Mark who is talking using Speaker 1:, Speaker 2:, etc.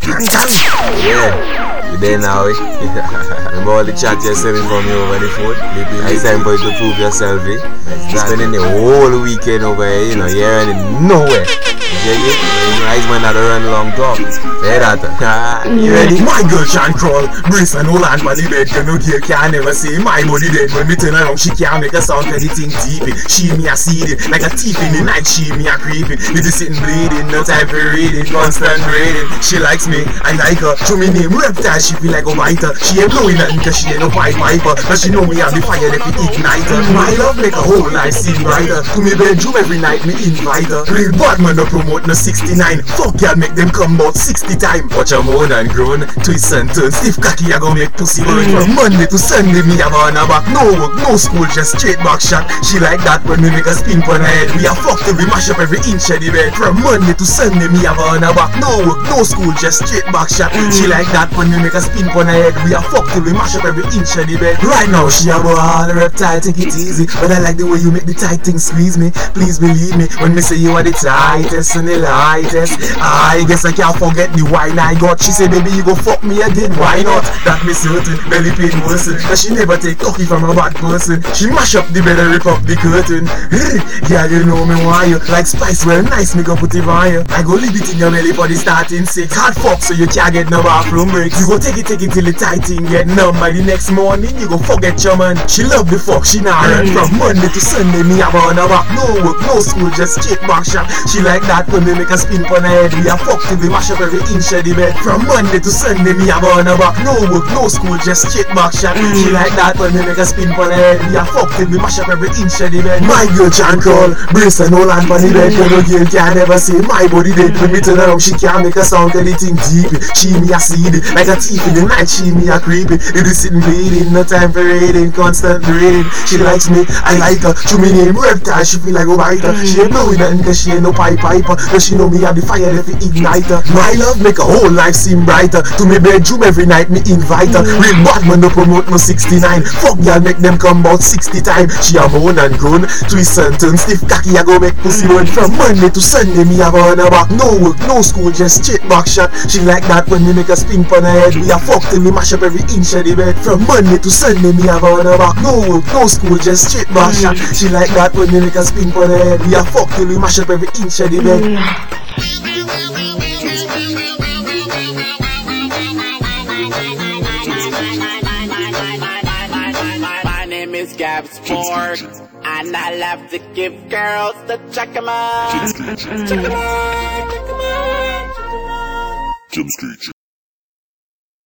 Speaker 1: Yeah, you there now, eh? Remember all the chat you're sending from me over the phone? It's time for you to prove yourself, eh? You're spending the whole weekend over here, you know, you're running nowhere. You get it? You know, man not run long talk. Say that. You ready?
Speaker 2: My girl can crawl, brace and hold on for the bed. You know, girl can never say my body dead. When me turn around, she can't make a sound cause the thing deep. She me a seed it, like a thief in the night, she me a creeping. It is sitting bleeding, no time for reading, constant braiding. She likes me, I like her. Show me name reptile, she feel like a biter. She ain't blowing nothing cause she ain't no pipe piper. But she know me have the fire that we ignite her. My love make a whole life seem brighter. To me bedroom every night me invite her. Real bad man no promote no 69. Fuck y'all make them come about 60 times. Watch her moan and groan, twist and turn. Stiff cocky I go make pussy burn. From Monday to Sunday me have on her back. No work, no school, just straight back shot. She like that when me make a spin on her head. We a fuck till we mash up every inch of the bed. From Monday to Sunday me have on her back. No work, no school, just straight back shot. She like that when we make a spin on her head. We a fuck till we mash up every inch of the bed. Right now she a all the reptile, take it easy. But I like the way you make the tight thing squeeze me. Please believe me when me say you are the tightest and the lightest. I guess I can't forget the wine I got. She say baby you go fuck me again, why not? That me certain, belly pain worsen. But she never take cocky from a bad person. She mash up the bed and rip up the curtain. Yeah, you know me why you like spice, well nice me go put it on you. I go leave it in your belly for the starting sick. Hard fuck so you can't get no bathroom breaks. You go take it till the tight thing get numb. By the next morning you go forget your man. She love the fuck, she not run. From Monday to Sunday me have on her back. No work, no school, just straight back shot. She like that when me make a spin on her head. We a fuck till we mash up every inch of the bed. From Monday to Sunday me have on her back. No work, no school, just straight back shot. She like that when me make a spin on her head. We a fuck till we mash up every inch of the bed. My girl can crawl, brace and hold on for the bed. No girl can never say my body dead. When me turn around she can't make a sound cause the thing deep. She me a seed like a thief in the night. She me a creepy. It is sitting bleeding, no time for reading, constant reading. She likes me, I like her. Show me name reptile, she feel like a biter. She ain't blowing nothing cause she ain't no pipe piper. But she know me have the fire that we ignite her. My love make a whole life seem brighter. To me bedroom every night me invite her. Real bad man no promote no 69. Fuck y'all make them come about 60 times. She a moan and groan, twist and turn. Stiff cocky I go make pussy burn. From Monday to Sunday me have on her back. No work, no school, just straight back shot. She like that when me make a spin on her head. We a fuck till we mash up every inch of the bed. From Monday to Sunday me have on her back. No work, no school, just straight back shot. She like that when me make a spin on her head. We a fuck till we mash up every inch of the bed.
Speaker 3: My name is Gab Sport, and I love to give girls the check 'em out. Check 'em out.